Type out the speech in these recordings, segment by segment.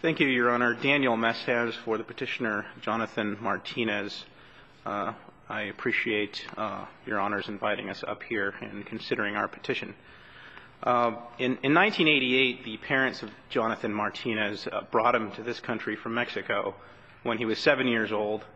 Thank you, Your Honor. Daniel Mestaz for the petitioner, Jonathan Martinez. I appreciate Your Honor's inviting us up here and considering our petition. In 1988, the parents of Jonathan Martinez brought him to this country from Mexico when he was 7 years old,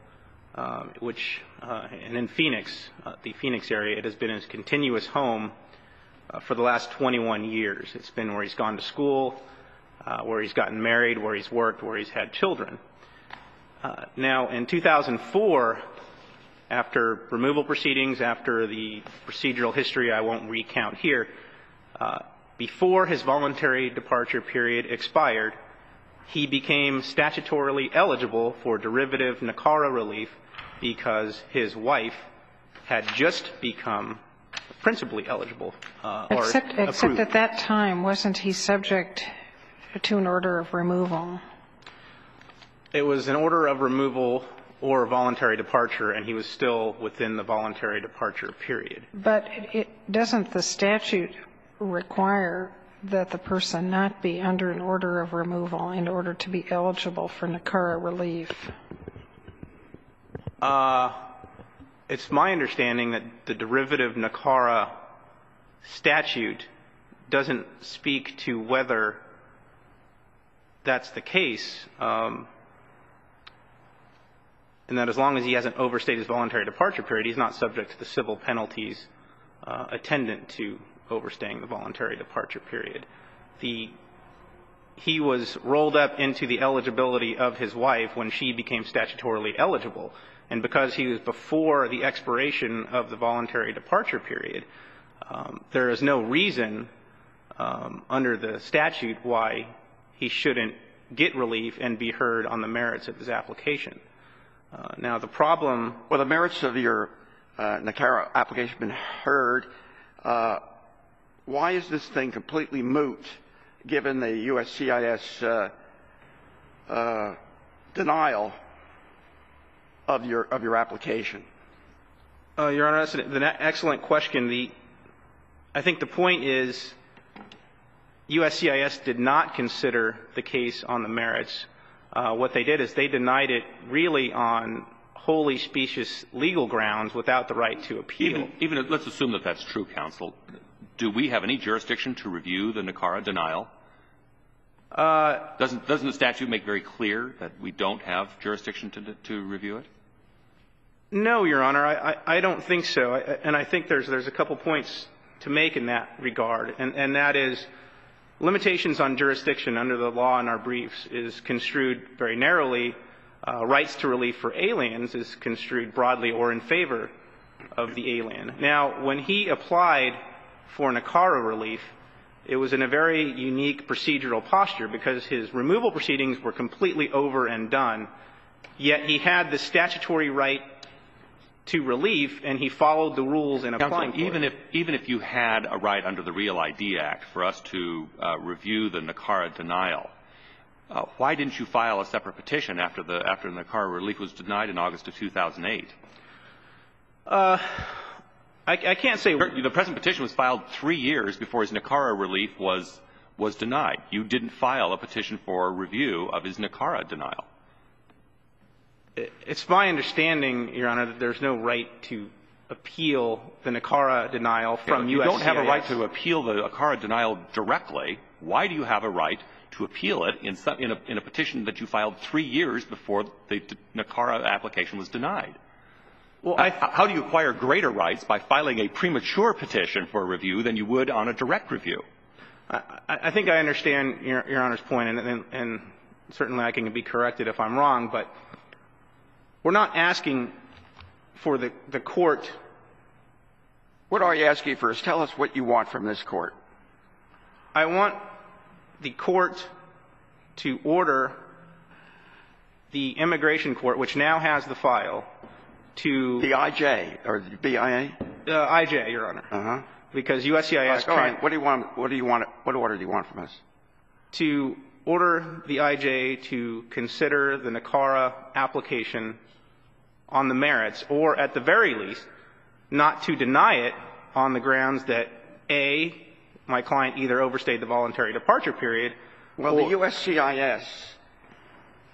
and in Phoenix, the Phoenix area, it has been his continuous home for the last 21 years. It's been where he's gone to school, where he's gotten married, where he's worked, where he's had children. Now, in 2004, after removal proceedings, after the procedural history I won't recount here, before his voluntary departure period expired, he became statutorily eligible for derivative NACARA relief because his wife had just become principally eligible Except at that time, wasn't he subject to an order of removal? It was an order of removal or voluntary departure, and he was still within the voluntary departure period. But doesn't the statute require that the person not be under an order of removal in order to be eligible for NACARA relief? It's my understanding that the derivative NACARA statute doesn't speak to whether that's the case, and that as long as he hasn't overstayed his voluntary departure period, he's not subject to the civil penalties attendant to overstaying the voluntary departure period. He was rolled up into the eligibility of his wife when she became statutorily eligible, and because he was before the expiration of the voluntary departure period, there is no reason under the statute why he shouldn't get relief and be heard on the merits of his application. Now, the problem... Well, the merits of your NACARA application have been heard. Why is this thing completely moot, given the USCIS denial of your application? Your Honor, that's an excellent question. I think the point is USCIS did not consider the case on the merits. What they did is they denied it really on wholly specious legal grounds without the right to appeal. Even let's assume that that's true, counsel. Do we have any jurisdiction to review the NACARA denial? Doesn't the statute make very clear that we don't have jurisdiction to review it? No, Your Honor, I don't think so. And I think there's a couple points to make in that regard, and that is limitations on jurisdiction under the law in our briefs is construed very narrowly. Rights to relief for aliens is construed broadly or in favor of the alien. Now, when he applied for NACARA relief, it was in a very unique procedural posture because his removal proceedings were completely over and done, yet he had the statutory right to relief, and he followed the rules in applying for it. Even if you had a right under the Real ID Act for us to review the NACARA denial, why didn't you file a separate petition after the NACARA relief was denied in August of 2008? I can't say. The present petition was filed 3 years before his NACARA relief was denied. You didn't file a petition for review of his NACARA denial. It's my understanding, Your Honor, that there's no right to appeal the NACARA denial from USCIS. You don't have a right to appeal the NACARA denial directly. Why do you have a right to appeal it in a petition that you filed 3 years before the NACARA application was denied? Well, how do you acquire greater rights by filing a premature petition for review than you would on a direct review? I think I understand Your Honor's point, and certainly I can be corrected if I'm wrong, but we're not asking for the court. What are you asking for? Tell us what you want from this court. I want the court to order the immigration court, which now has the file, to the IJ or the BIA? IJ, Your Honor. Uh-huh. Because USCIS go ahead. What do you want? What order do you want from us? To order the IJ to consider the NACARA application on the merits, or at the very least, not to deny it on the grounds that, A, my client either overstayed the voluntary departure period. Well, the USCIS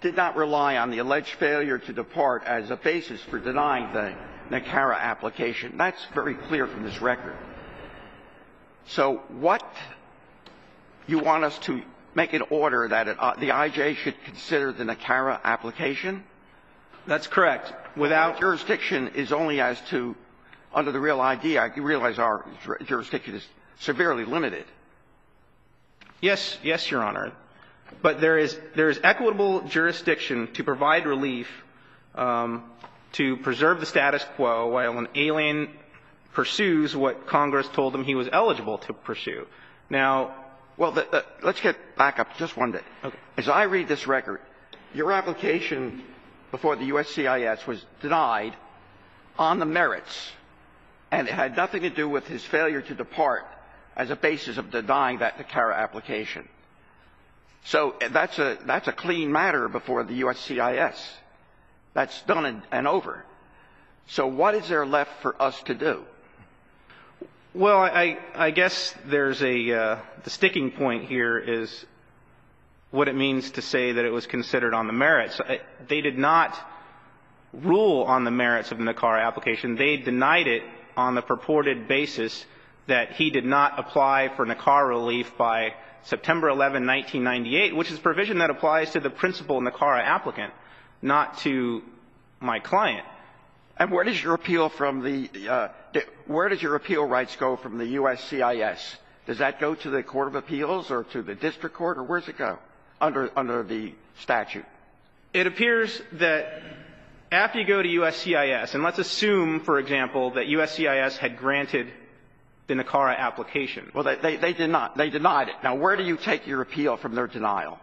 did not rely on the alleged failure to depart as a basis for denying the NACARA application. That's very clear from this record. So what you want us to make an order that the IJ should consider the NACARA application? That's correct. Without jurisdiction is only as to under the Real ID Act. You realize our jurisdiction is severely limited. Yes, Your Honor. But there is equitable jurisdiction to provide relief to preserve the status quo while an alien pursues what Congress told him he was eligible to pursue. Now, well, let's get back up just one bit. Okay. As I read this record, your application before the USCIS was denied on the merits, and it had nothing to do with his failure to depart as a basis of denying that NACARA application. So that's a clean matter before the USCIS. That's done and over. So what is there left for us to do? Well, I guess there's the sticking point here is what it means to say that it was considered on the merits. They did not rule on the merits of the NACARA application. They denied it on the purported basis that he did not apply for NACARA relief by September 11, 1998, which is a provision that applies to the principal NACARA applicant, not to my client. And where does your appeal from where does your appeal rights go from the USCIS? Does that go to the Court of Appeals or to the district court, or where does it go under the statute? It appears that after you go to USCIS, and let's assume, for example, that USCIS had granted the NACARA application. Well, they did not. They denied it. Now, where do you take your appeal from their denial?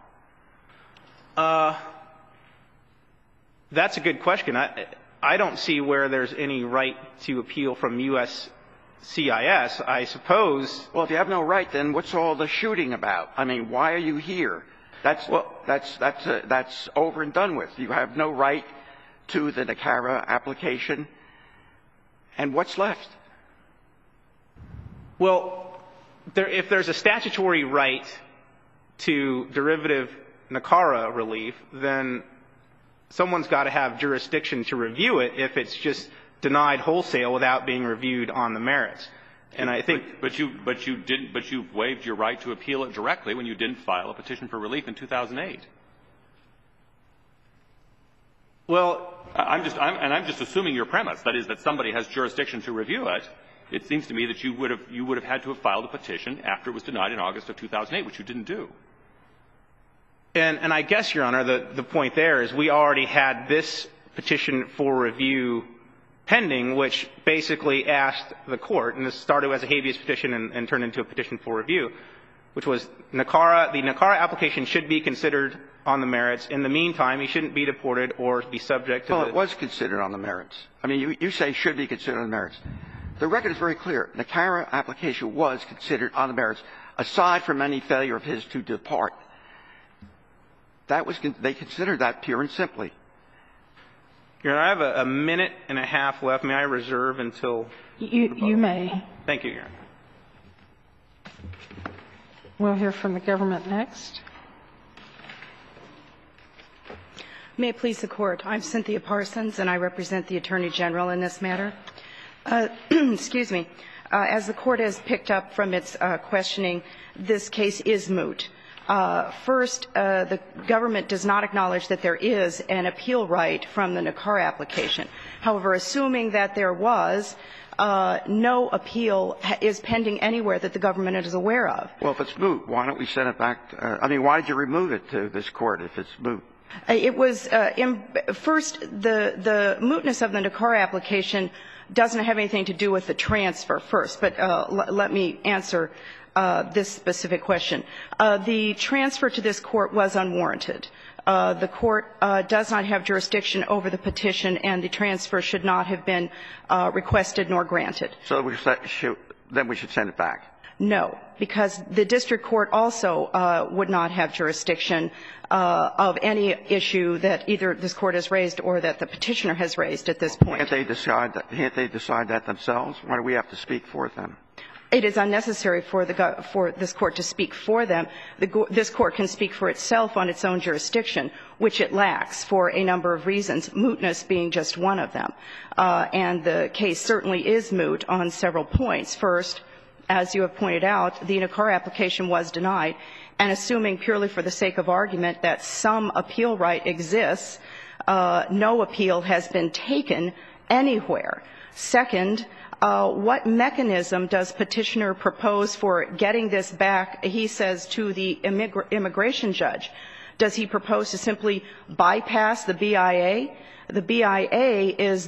That's a good question. I don't see where there's any right to appeal from USCIS. I suppose. Well, if you have no right, then what's all the shooting about? I mean, why are you here? That's over and done with. You have no right to the NACARA application. And what's left? Well, if there's a statutory right to derivative NACARA relief, then someone's got to have jurisdiction to review it if it's just denied wholesale without being reviewed on the merits. And I think But you waived your right to appeal it directly when you didn't file a petition for relief in 2008. Well, I'm just assuming your premise, that is that somebody has jurisdiction to review it. It seems to me that you would have had to have filed a petition after it was denied in August of 2008, which you didn't do. And I guess, Your Honor, the point there is we already had this petition for review pending, which basically asked the court, and this started as a habeas petition and turned into a petition for review, which was the NACARA application should be considered on the merits. In the meantime, he shouldn't be deported or be subject to Well, it was considered on the merits. I mean, you say should be considered on the merits. The record is very clear. The NACARA application was considered on the merits, aside from any failure of his to depart. They considered that pure and simply. Your Honor, I have a minute and a half left. May I reserve until? You may. Thank you, Your Honor. We'll hear from the government next. May it please the Court. I'm Cynthia Parsons, and I represent the Attorney General in this matter. Excuse me. As the Court has picked up from its questioning, this case is moot. First, the government does not acknowledge that there is an appeal right from the NACARA application. However, assuming that there was, no appeal is pending anywhere that the government is aware of. Well, if it's moot, why don't we send it back? I mean, why did you remove it to this Court if it's moot? It was first, the mootness of the NACARA application doesn't have anything to do with the transfer first, but let me answer this specific question. The transfer to this Court was unwarranted. The Court does not have jurisdiction over the petition, and the transfer should not have been requested nor granted. So then we should send it back? No, because the district court also would not have jurisdiction of any issue that either this Court has raised or that the petitioner has raised at this point. Can't they decide that themselves? Why do we have to speak for them? it is unnecessary for this Court to speak for them. This Court can speak for itself on its own jurisdiction, which it lacks for a number of reasons, mootness being just one of them. And the case certainly is moot on several points. First, as you have pointed out, the NACARA application was denied, and assuming purely for the sake of argument that some appeal right exists, no appeal has been taken anywhere. Second, what mechanism does Petitioner propose for getting this back, he says, to the immigration judge? Does he propose to simply bypass the BIA? The BIA is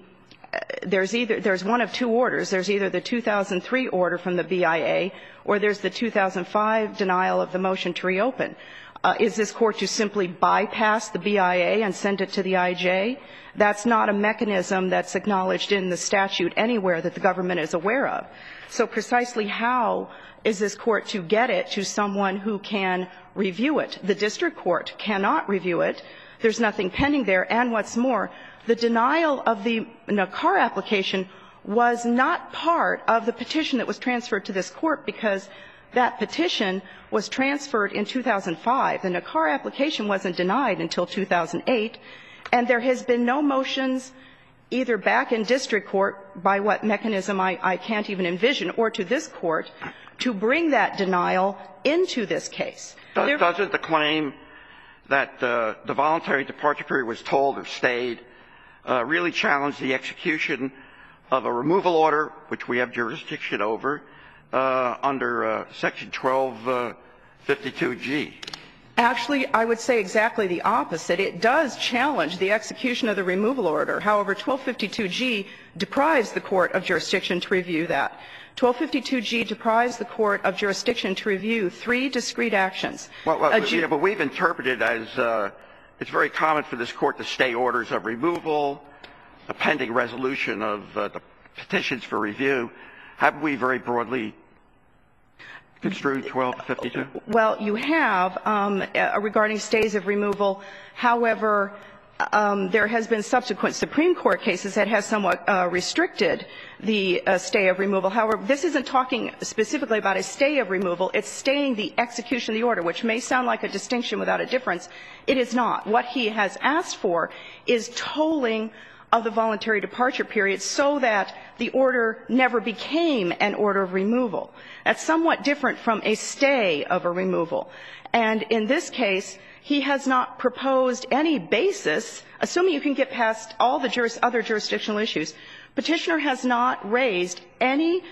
there's one of two orders. There's either the 2003 order from the BIA or there's the 2005 denial of the motion to reopen. Is this Court to simply bypass the BIA and send it to the IJ? That's not a mechanism that's acknowledged in the statute anywhere that the government is aware of. So precisely how is this Court to get it to someone who can review it? The district court cannot review it. There's nothing pending there. And what's more, the denial of the NACARA application was not part of the petition that was transferred to this Court, because that petition was transferred in 2005. The NACARA application wasn't denied until 2008, and there has been no motions either back in district court, by what mechanism I can't even envision, or to this Court, to bring that denial into this case. Doesn't the claim that the voluntary departure period was told or stayed really challenge the execution of a removal order, which we have jurisdiction over, under Section 1252G? Actually, I would say exactly the opposite. It does challenge the execution of the removal order. However, 1252G deprives the Court of jurisdiction to review that. 1252G deprives the Court of jurisdiction to review three discrete actions. But we've interpreted as it's very common for this Court to stay orders of removal, a pending resolution of the petitions for review. Haven't we very broadly construed 1252? Well, you have regarding stays of removal. However, there has been subsequent Supreme Court cases that have somewhat restricted the stay of removal. However, this isn't talking specifically about a stay of removal. It's staying the execution of the order, which may sound like a distinction without a difference. It is not. What he has asked for is tolling of the voluntary departure period so that the order never became an order of removal. That's somewhat different from a stay of a removal. And in this case, he has not proposed any basis, assuming you can get past all the other jurisdictional issues. Petitioner has not raised any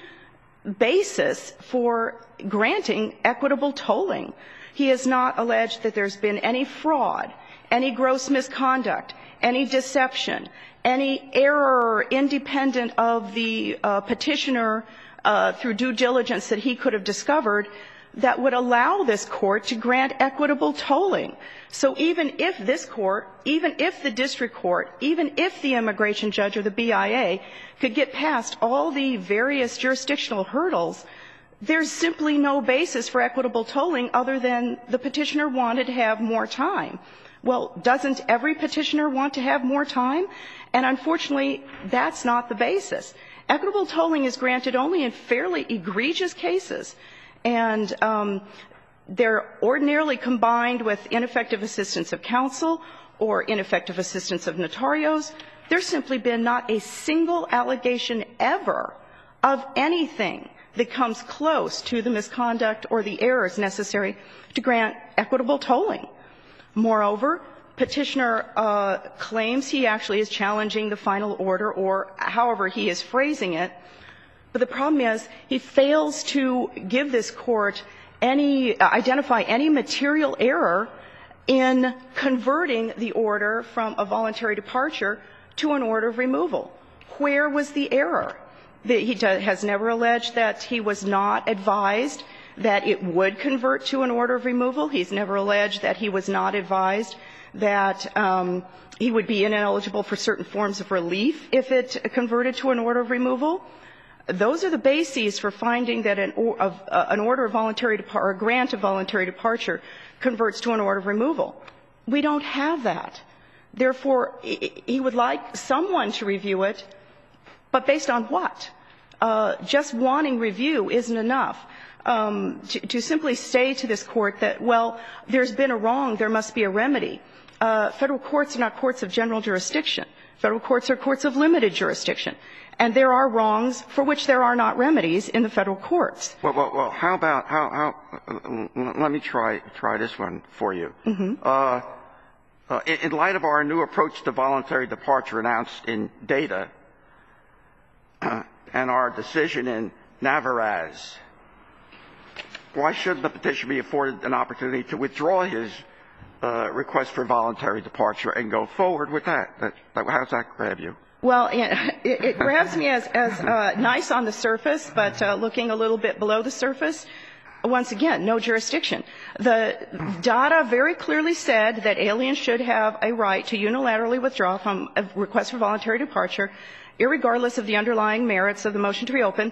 basis for granting equitable tolling. He has not alleged that there's been any fraud, any gross misconduct, any deception, any error independent of the petitioner through due diligence that he could have discovered that would allow this Court to grant equitable tolling. So even if this Court, even if the district court, even if the immigration judge or the BIA could get past all the various jurisdictional hurdles, there's simply no basis for equitable tolling other than the petitioner wanted to have more time. Well, doesn't every petitioner want to have more time? And unfortunately, that's not the basis. Equitable tolling is granted only in fairly egregious cases, and they're ordinarily combined with ineffective assistance of counsel or ineffective assistance of notarios. There's simply been not a single allegation ever of anything that comes close to the misconduct or the errors necessary to grant equitable tolling. Moreover, petitioner claims he actually is challenging the final order, or however he is phrasing it. But the problem is he fails to give this Court identify any material error in converting the order from a voluntary departure to an order of removal. Where was the error? He has never alleged that he was not advised that it would convert to an order of removal. He's never alleged that he was not advised that he would be ineligible for certain forms of relief if it converted to an order of removal. Those are the bases for finding that an order of voluntary departure or a grant of voluntary departure converts to an order of removal. We don't have that. Therefore, he would like someone to review it, but based on what? just wanting review isn't enough. To simply say to this Court that, well, there's been a wrong, there must be a remedy. Federal courts are not courts of general jurisdiction. Federal courts are courts of limited jurisdiction. And there are wrongs for which there are not remedies in the Federal courts. Well, how about let me try this one for you. Mm-hmm. In light of our new approach to voluntary departure announced in Data and our decision in Navarez, why shouldn't the petitioner be afforded an opportunity to withdraw his request for voluntary departure and go forward with that? How does that grab you? Well, it grabs me as nice on the surface, but looking a little bit below the surface, once again, no jurisdiction. The DADA very clearly said that aliens should have a right to unilaterally withdraw from a request for voluntary departure, irregardless of the underlying merits of the motion to reopen,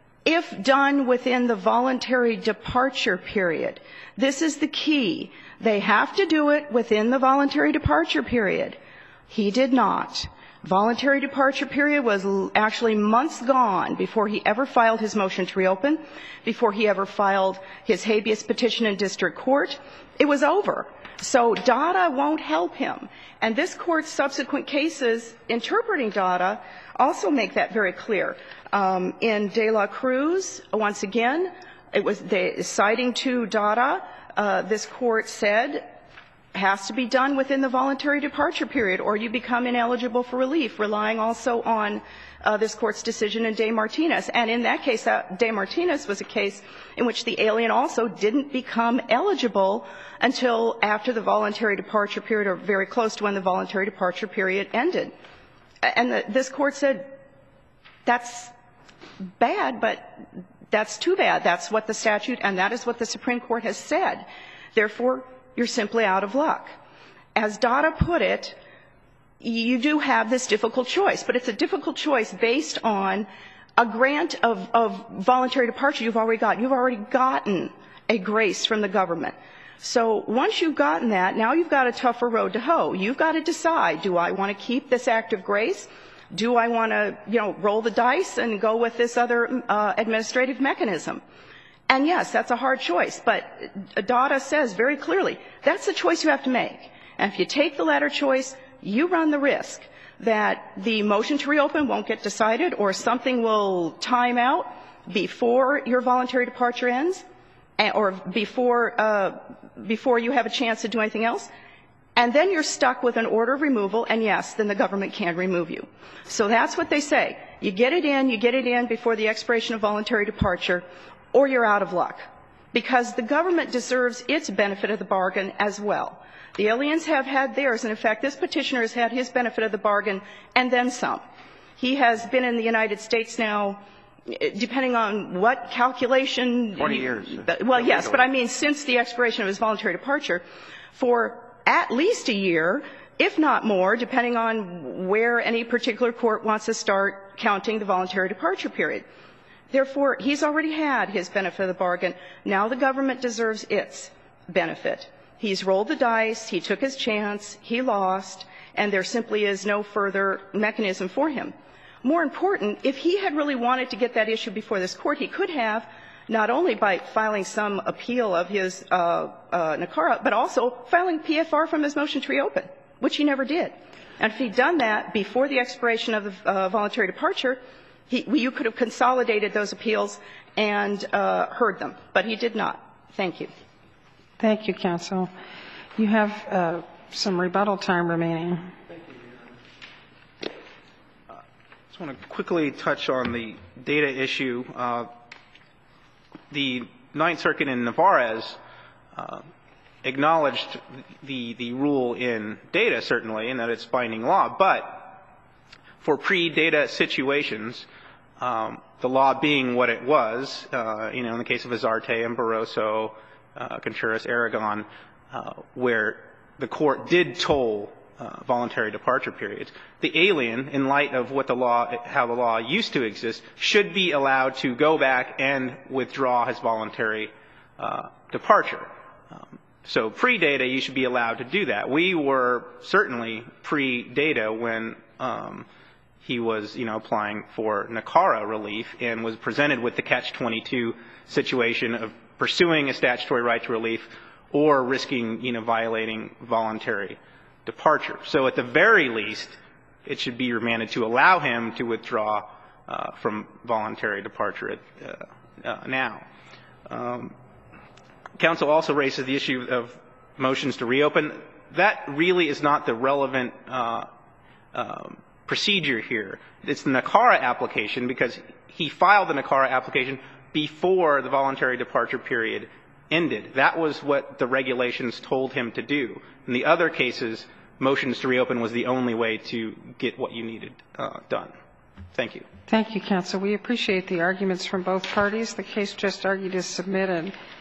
if done within the voluntary departure period. This is the key. They have to do it within the voluntary departure period. He did not. Voluntary departure period was actually months gone before he ever filed his motion to reopen, before he ever filed his habeas petition in district court. It was over. So DADA won't help him. And this Court's subsequent cases interpreting DADA also make that very clear. In De La Cruz, once again, it was citing to DADA, this Court said, has to be done within the voluntary departure period, or you become ineligible for relief, relying also on this Court's decision in De Martinez. And in that case, De Martinez was a case in which the alien also didn't become eligible until after the voluntary departure period, or very close to when the voluntary departure period ended. And this Court said, that's bad, but that's too bad. That's what the statute, and that is what the Supreme Court has said. Therefore, you're simply out of luck. As DADA put it, you do have this difficult choice, but it's a difficult choice based on a grant of voluntary departure you've already got. You've already gotten a grace from the government. So once you've gotten that, now you've got a tougher road to hoe. You've got to decide, do I want to keep this act of grace? Do I want to, roll the dice and go with this other administrative mechanism? And yes, that's a hard choice, but DADA says very clearly, that's the choice you have to make. And if you take the latter choice, you run the risk that the motion to reopen won't get decided, or something will time out before your voluntary departure ends, or before you have a chance to do anything else. And then you're stuck with an order of removal, and yes, then the government can remove you. So that's what they say. You get it in before the expiration of voluntary departure, or you're out of luck, because the government deserves its benefit of the bargain as well. The aliens have had theirs, and in fact, this petitioner has had his benefit of the bargain and then some. He has been in the United States now, depending on what calculation. 20 years. Well, yes, but I mean since the expiration of his voluntary departure, for at least a year, if not more, depending on where any particular court wants to start counting the voluntary departure period. Therefore, he's already had his benefit of the bargain. Now the government deserves its benefit. He's rolled the dice, he took his chance, he lost, and there simply is no further mechanism for him. More important, if he had really wanted to get that issue before this Court, he could have, not only by filing some appeal of his NACARA, but also filing PFR from his motion to reopen, which he never did. And if he'd done that before the expiration of the voluntary departure, you could have consolidated those appeals and heard them, but he did not. Thank you. Thank you, counsel. You have some rebuttal time remaining. Thank you. I just want to quickly touch on the data issue. The Ninth Circuit in Navarez acknowledged the rule in data, certainly, and that it's binding law, but for pre-data situations, the law being what it was, in the case of Azarte and Barroso, Contreras, Aragon, where the court did toll voluntary departure periods, the alien, in light of what how the law used to exist, should be allowed to go back and withdraw his voluntary departure. So pre-data, you should be allowed to do that. We were certainly pre-data when he was, applying for NACARA relief and was presented with the catch-22 situation of pursuing a statutory right to relief or risking, violating voluntary departure. So at the very least, it should be remanded to allow him to withdraw from voluntary departure now. Counsel also raises the issue of motions to reopen. That really is not the relevant procedure here. It's the NACARA application because he filed the NACARA application before the voluntary departure period ended. That was what the regulations told him to do. In the other cases, motions to reopen was the only way to get what you needed done. Thank you. Thank you, counsel. We appreciate the arguments from both parties. The case just argued is submitted.